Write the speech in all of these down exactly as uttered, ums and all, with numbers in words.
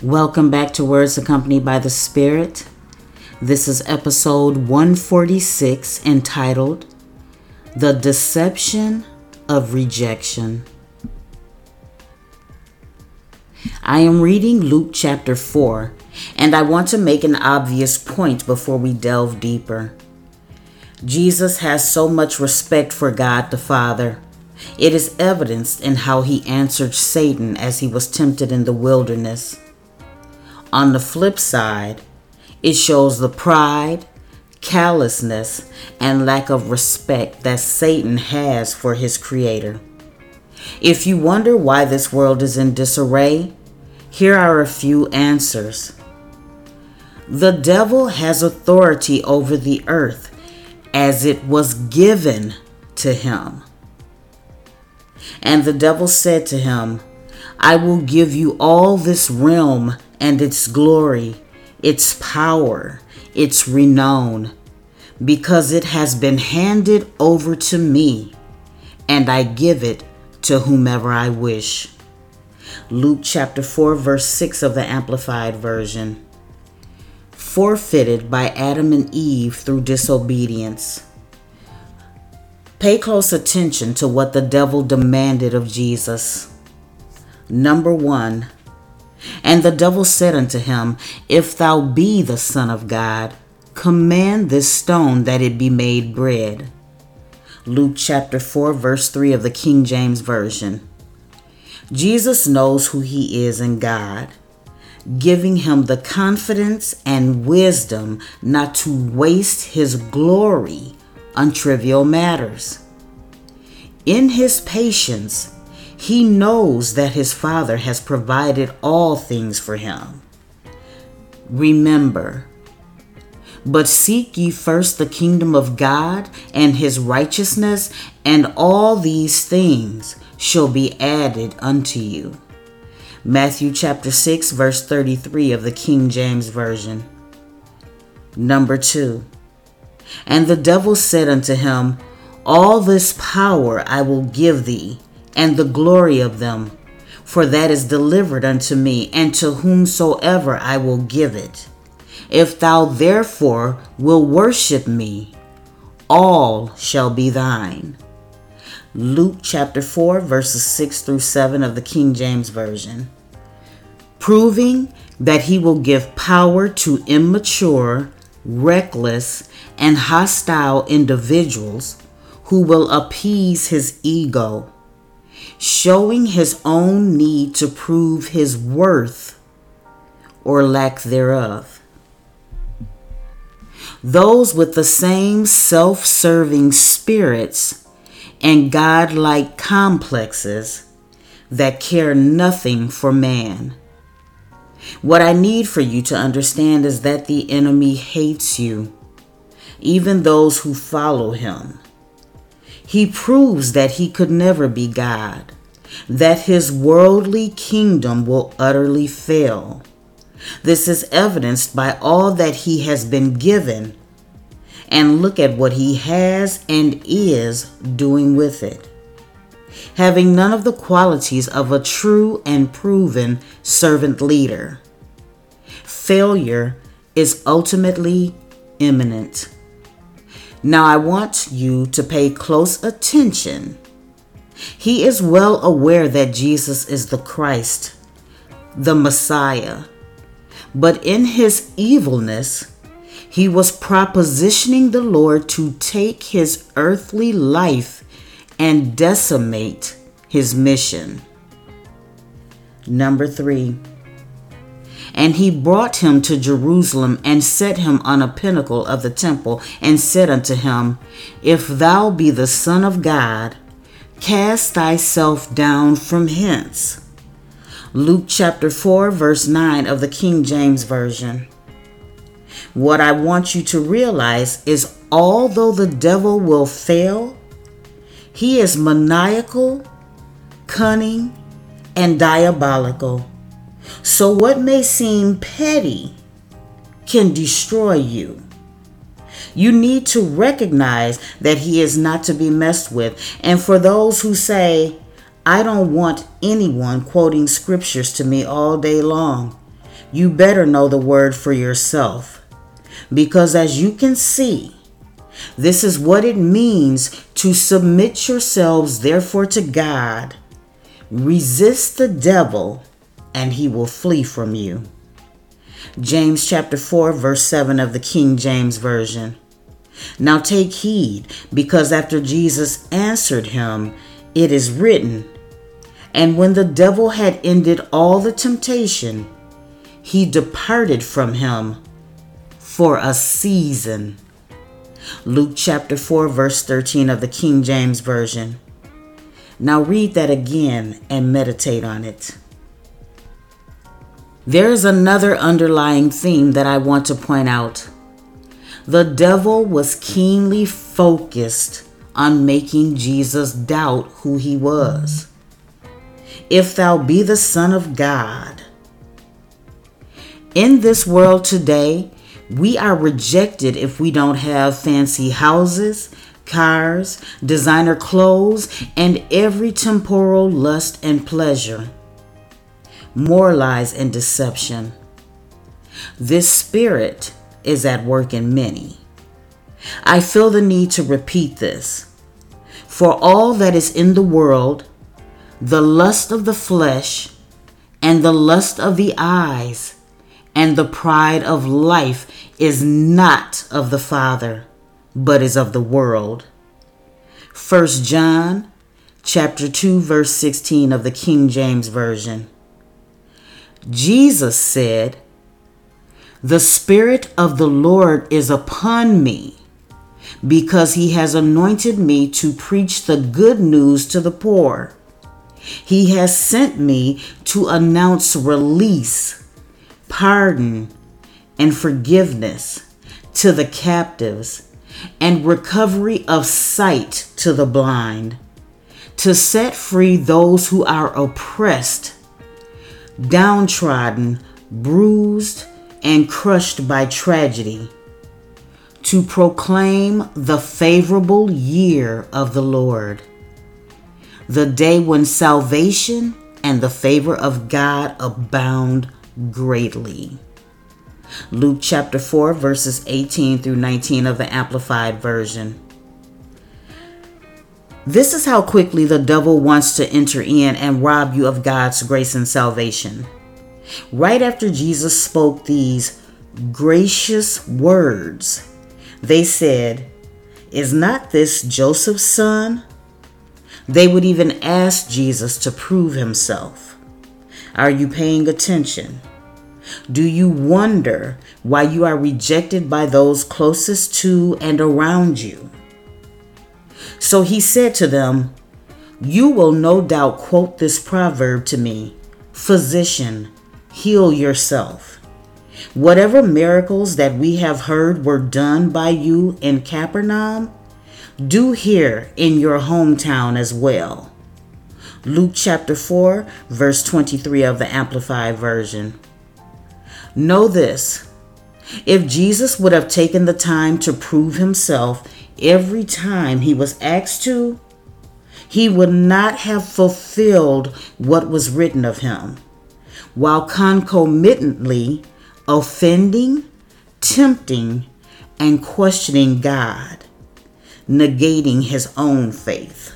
Welcome back to Words Accompanied by the Spirit. This is episode one forty-six, entitled The Deception of Rejection. I am reading Luke chapter four, and I want to make an obvious point before we delve deeper. Jesus has so much respect for God the Father. It is evidenced in how he answered Satan as he was tempted in the wilderness. On the flip side, it shows the pride, callousness, and lack of respect that Satan has for his creator. If you wonder why this world is in disarray, here are a few answers. The devil has authority over the earth as it was given to him. And the devil said to him, I will give you all this realm and its glory, its power, its renown, because it has been handed over to me, and I give it to whomever I wish. Luke chapter four, verse six of the Amplified Version. Forfeited by Adam and Eve through disobedience. Pay close attention to what the devil demanded of Jesus. Number one, and the devil said unto him, If thou be the Son of God, command this stone that it be made bread. Luke chapter four, verse three of the King James Version. Jesus knows who he is in God, giving him the confidence and wisdom not to waste his glory on trivial matters. In his patience, he knows that his Father has provided all things for him. Remember, but seek ye first the kingdom of God and his righteousness, and all these things shall be added unto you. Matthew chapter six, verse thirty-three of the King James Version. Number two, and the devil said unto him, All this power I will give thee, and the glory of them, for that is delivered unto me, and to whomsoever I will give it. If thou therefore will worship me, all shall be thine. Luke chapter four, verses six through seven of the King James Version. Proving that he will give power to immature, reckless, and hostile individuals who will appease his ego, showing his own need to prove his worth or lack thereof. Those with the same self-serving spirits and godlike complexes that care nothing for man. What I need for you to understand is that the enemy hates you, even those who follow him. He proves that he could never be God, that his worldly kingdom will utterly fail. This is evidenced by all that he has been given, and look at what he has and is doing with it. Having none of the qualities of a true and proven servant leader. Failure is ultimately imminent. Now I want you to pay close attention. He is well aware that Jesus is the Christ, the Messiah. But in his evilness, he was propositioning the Lord to take his earthly life and decimate his mission. Number three. And he brought him to Jerusalem and set him on a pinnacle of the temple and said unto him, If thou be the Son of God, cast thyself down from hence. Luke chapter four, verse nine of the King James Version. What I want you to realize is, although the devil will fail, he is maniacal, cunning, and diabolical. So what may seem petty can destroy you. You need to recognize that he is not to be messed with. And for those who say, I don't want anyone quoting scriptures to me all day long, You better know the word for yourself, because as you can see, this is what it means to submit yourselves therefore to God. Resist the devil, and he will flee from you. James chapter four, verse seven of the King James Version. Now take heed, because after Jesus answered him, it is written, and when the devil had ended all the temptation, he departed from him for a season. Luke chapter four, verse thirteen of the King James Version. Now read that again and meditate on it. There is another underlying theme that I want to point out. The devil was keenly focused on making Jesus doubt who he was. If thou be the Son of God. In this world today, we are rejected if we don't have fancy houses, cars, designer clothes, and every temporal lust and pleasure. More lies and deception. This spirit is at work in many. I feel the need to repeat this. For all that is in the world, the lust of the flesh, and the lust of the eyes, and the pride of life is not of the Father, but is of the world. First John chapter two, verse sixteen of the King James Version. Jesus said, "The Spirit of the Lord is upon me, because he has anointed me to preach the good news to the poor. He has sent me to announce release, pardon, and forgiveness to the captives, and recovery of sight to the blind, to set free those who are oppressed, downtrodden, bruised, and crushed by tragedy, to proclaim the favorable year of the Lord, the day when salvation and the favor of God abound greatly." Luke chapter four, verses eighteen through nineteen of the Amplified Version. This is how quickly the devil wants to enter in and rob you of God's grace and salvation. Right after Jesus spoke these gracious words, they said, "Is not this Joseph's son?" They would even ask Jesus to prove himself. Are you paying attention? Do you wonder why you are rejected by those closest to and around you? So he said to them, "You will no doubt quote this proverb to me, 'Physician, heal yourself.' Whatever miracles that we have heard were done by you in Capernaum, do here in your hometown as well." Luke chapter four, verse twenty-three of the Amplified Version. Know this, if Jesus would have taken the time to prove himself every time he was asked to, he would not have fulfilled what was written of him, while concomitantly offending, tempting, and questioning God, negating his own faith.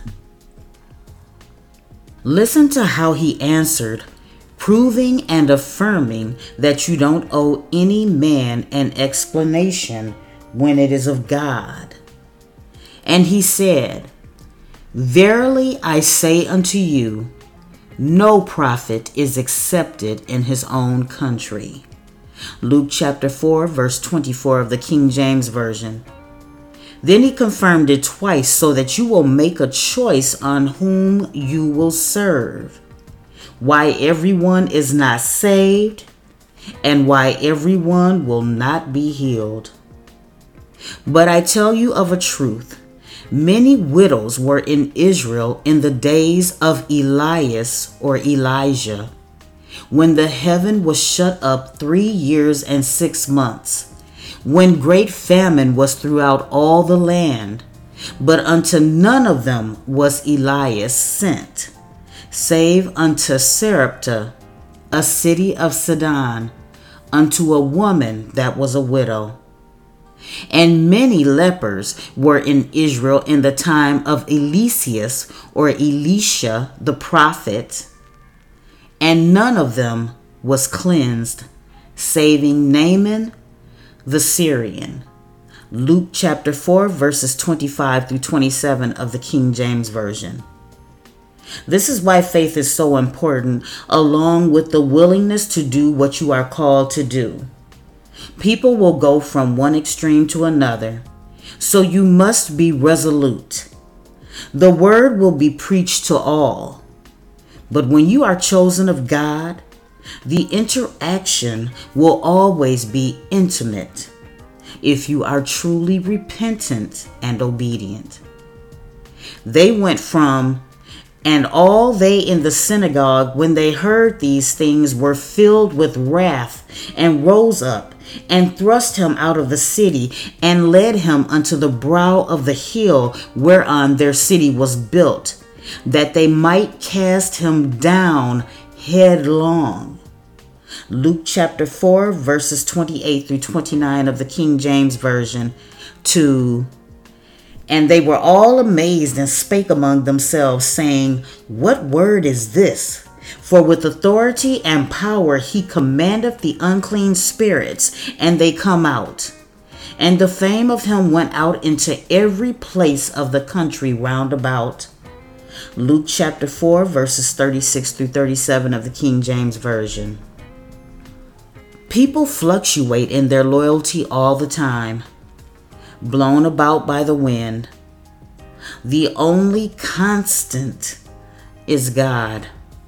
Listen to how he answered, proving and affirming that you don't owe any man an explanation when it is of God. And he said, "Verily I say unto you, no prophet is accepted in his own country." Luke chapter four, verse twenty-four of the King James Version. Then he confirmed it twice so that you will make a choice on whom you will serve, why everyone is not saved, and why everyone will not be healed. But I tell you of a truth, many widows were in Israel in the days of Elias or Elijah, when the heaven was shut up three years and six months, when great famine was throughout all the land, but unto none of them was Elias sent, save unto Sarepta, a city of Sidon, unto a woman that was a widow. And many lepers were in Israel in the time of Eliseus or Elisha the prophet, and none of them was cleansed, saving Naaman the Syrian. Luke chapter four, verses twenty-five through twenty-seven of the King James Version. This is why faith is so important, along with the willingness to do what you are called to do. People will go from one extreme to another, so you must be resolute. The word will be preached to all, but when you are chosen of God, the interaction will always be intimate if you are truly repentant and obedient. They went from, and all they in the synagogue, when they heard these things, were filled with wrath, and rose up, and thrust him out of the city, and led him unto the brow of the hill whereon their city was built, that they might cast him down headlong. Luke chapter four, verses twenty-eight through twenty-nine of the King James Version. To, and they were all amazed and spake among themselves, saying, What word is this? For with authority and power he commandeth the unclean spirits, and they come out. And the fame of him went out into every place of the country round about. Luke chapter four, verses thirty-six through thirty-seven of the King James Version. People fluctuate in their loyalty all the time, blown about by the wind. The only constant is God.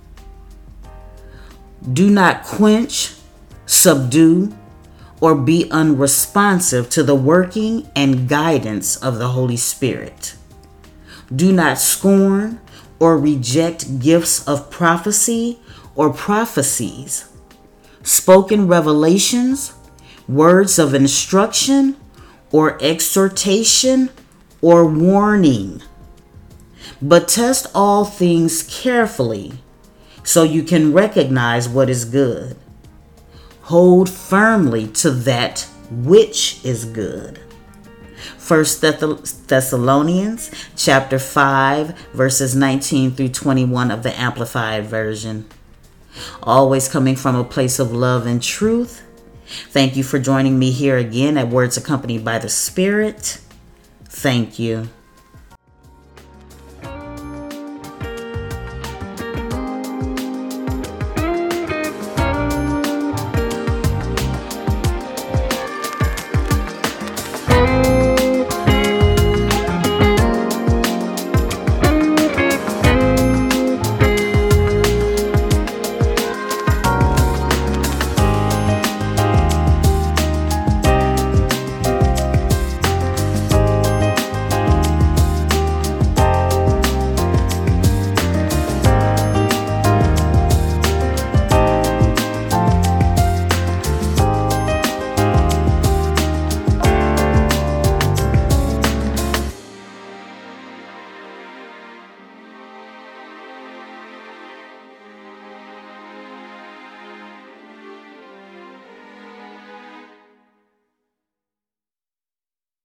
Do not quench, subdue, or be unresponsive to the working and guidance of the Holy Spirit. Do not scorn or reject gifts of prophecy or prophecies, spoken revelations, words of instruction or exhortation or warning. But test all things carefully, so you can recognize what is good. Hold firmly to that which is good. First Thessalonians chapter five, verses nineteen through twenty-one of the Amplified Version. Always coming from a place of love and truth. Thank you for joining me here again at Words Accompanied by the Spirit. Thank you.